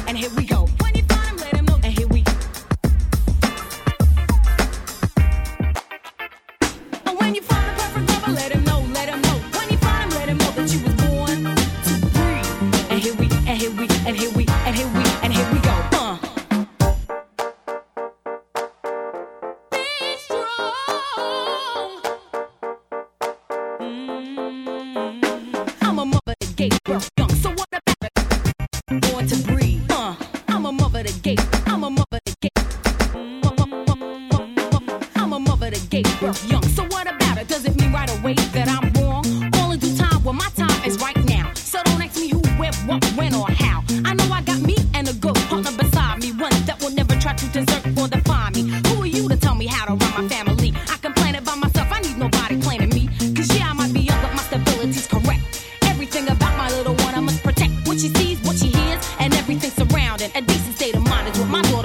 and here we go. When you find him, let him know, and here we. And when you find the perfect lover, let him know, let him know. When you find him, let him know that you was born to breathe. And here we, and here we, and here we, and here we, and here we go. Be strong. I'm a mother that gave birth young, so what about it? Born to breathe. I'm a mother that gave. I'm a mother that gave. I'm a mother that gave birth young. So what about it? Does it mean right away that I'm wrong? All in due time, well my time is right now. So don't ask me who, where, what, when,